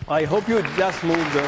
I hope you just moved.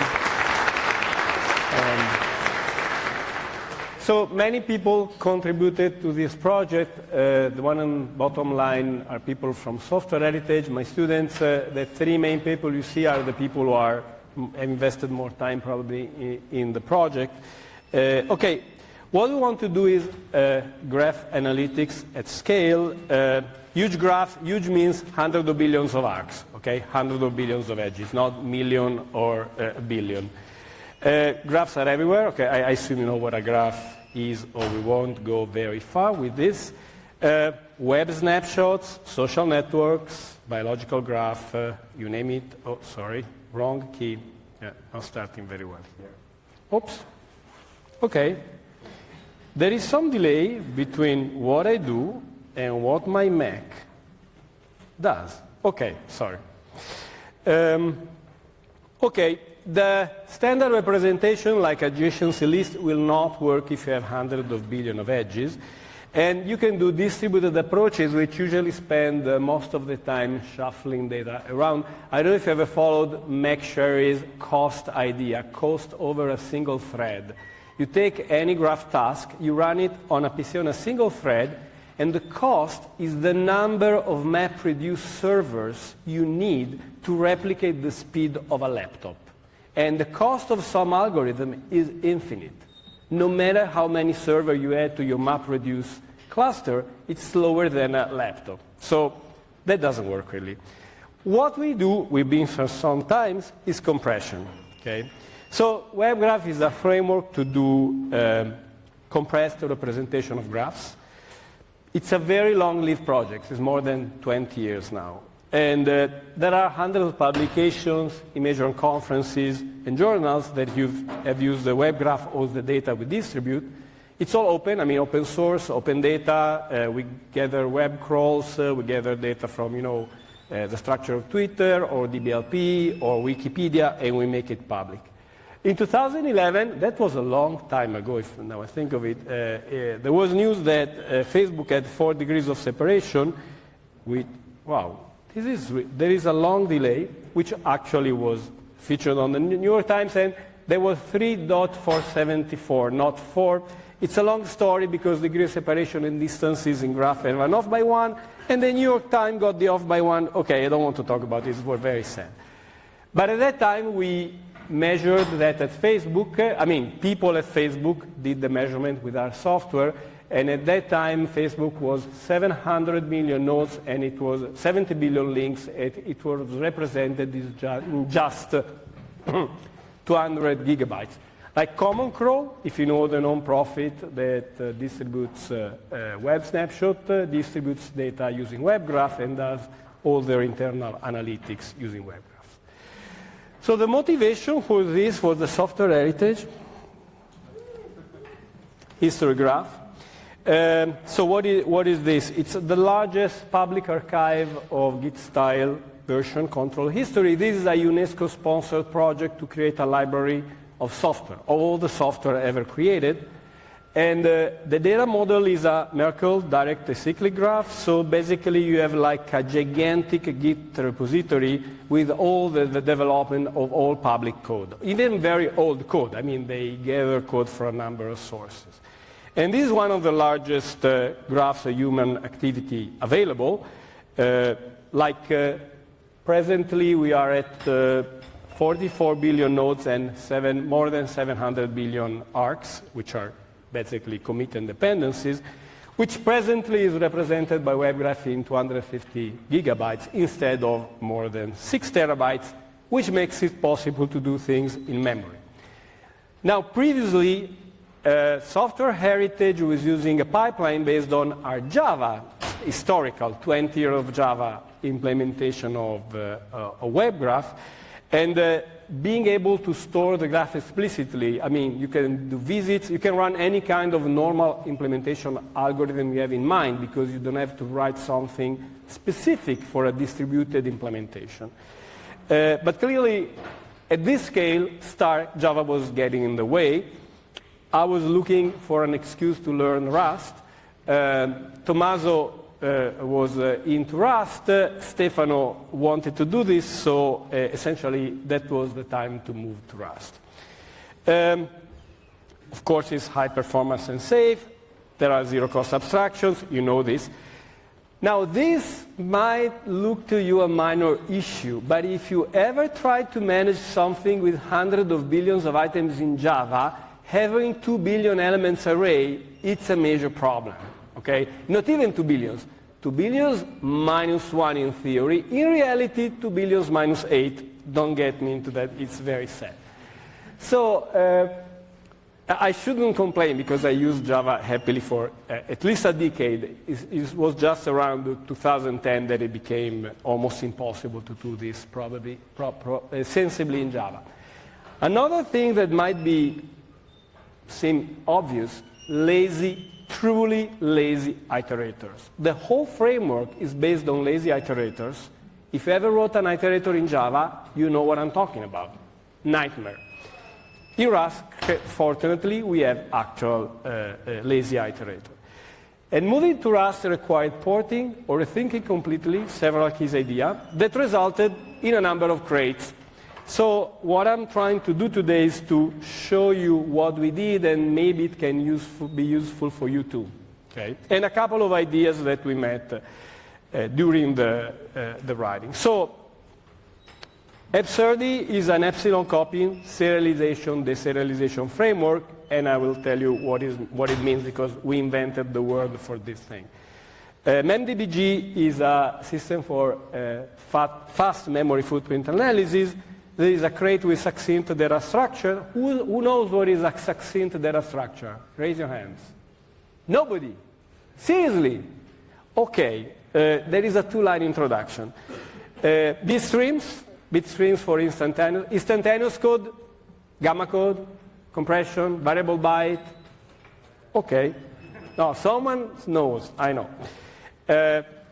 So many people contributed to this project. The one on bottom line are people from Software Heritage, my students. The three main people you see are the people who have invested more time probably in the project. Okay, what we want to do is graph analytics at scale. Huge graphs, huge means hundreds of billions of arcs, okay? Hundreds of billions of edges, not million or a billion. Graphs are everywhere. Okay, I assume you know what a graph is, or we won't go very far with this. Web snapshots, social networks, biological graph, you name it. Oh, sorry, wrong key. Yeah, not starting very well here. Oops. Okay. There is some delay between what I do and what my Mac does. Okay, sorry. Okay. The standard representation, like adjacency list, will not work if you have hundreds of billions of edges. And you can do distributed approaches, which usually spend most of the time shuffling data around. I don't know if you ever followed McSherry's cost idea, cost over a single thread. You take any graph task, you run it on a PC on a single thread, and the cost is the number of MapReduce servers you need to replicate the speed of a laptop. And the cost of some algorithm is infinite. No matter how many servers you add to your MapReduce cluster, it's slower than a laptop. So that doesn't work really. What we do, we've been for some times, is compression. Okay? So WebGraph is a framework to do compressed representation of graphs. It's a very long-lived project. It's more than 20 years now. And there are hundreds of publications, image conferences, and journals that have used the WebGraph, all the data we distribute. It's all open, I mean open source, open data. We gather web crawls, we gather data from the structure of Twitter or DBLP or Wikipedia, and we make it public. In 2011, that was a long time ago, if now I think of it, there was news that Facebook had 4 degrees of separation with, wow. There is a long delay, which actually was featured on the New York Times, and there was 3.474, not 4. It's a long story because degree of separation and distances in graph run off by 1, and the New York Times got the off by 1. Okay, I don't want to talk about this, we're very sad. But at that time, we measured that at Facebook. People at Facebook did the measurement with our software. And at that time, Facebook was 700 million nodes, and it was 70 billion links. It was represented in just 200 gigabytes. Like Common Crawl, if you know the non-profit that distributes web snapshot, distributes data using WebGraph and does all their internal analytics using WebGraph. So the motivation for this was the Software Heritage history graph. So what is this? It's the largest public archive of Git-style version control history. This is a UNESCO-sponsored project to create a library of software, all the software ever created. And the data model is a Merkle direct acyclic graph. So basically you have like a gigantic Git repository with all the development of all public code, even very old code. They gather code from a number of sources. And this is one of the largest graphs of human activity available. Presently we are at 44 billion nodes and more than 700 billion arcs, which are basically commit and dependencies, which presently is represented by WebGraph in 250 gigabytes instead of more than 6 terabytes, which makes it possible to do things in memory. Now, previously, Software Heritage was using a pipeline based on our Java, historical 20 years of Java implementation of WebGraph, and being able to store the graph explicitly. You can do visits, you can run any kind of normal implementation algorithm you have in mind because you don't have to write something specific for a distributed implementation. But clearly, at this scale, Java was getting in the way. I was looking for an excuse to learn Rust. Tommaso into Rust. Stefano wanted to do this, so essentially that was the time to move to Rust. Of course, it's high performance and safe. There are zero-cost abstractions. You know this. Now, this might look to you a minor issue, but if you ever try to manage something with hundreds of billions of items in Java, having 2 billion elements array, it's a major problem. Okay? Not even 2 billions. 2 billions minus 1 in theory. In reality, 2 billions minus 8. Don't get me into that. It's very sad. So I shouldn't complain because I used Java happily for at least a decade. It was just around 2010 that it became almost impossible to do this probably sensibly in Java. Another thing that might seem obvious, truly lazy iterators. The whole framework is based on lazy iterators. If you ever wrote an iterator in Java, you know what I'm talking about. Nightmare. In Rust, fortunately, we have actual lazy iterator. And moving to Rust required porting or rethinking completely several keys idea that resulted in a number of crates. So what I'm trying to do today is to show you what we did, and maybe it can be useful for you too. Okay? And a couple of ideas that we met during the writing. So Absurdity is an epsilon copying serialization, deserialization framework, and I will tell you what it means because we invented the word for this thing. MemDBG is a system for fast memory footprint analysis. There is a crate with succinct data structure. Who knows what is a succinct data structure? Raise your hands. Nobody. Seriously. Okay, there is a two-line introduction. Bit streams for instantaneous code, gamma code, compression, variable byte. Okay. No, someone knows, I know.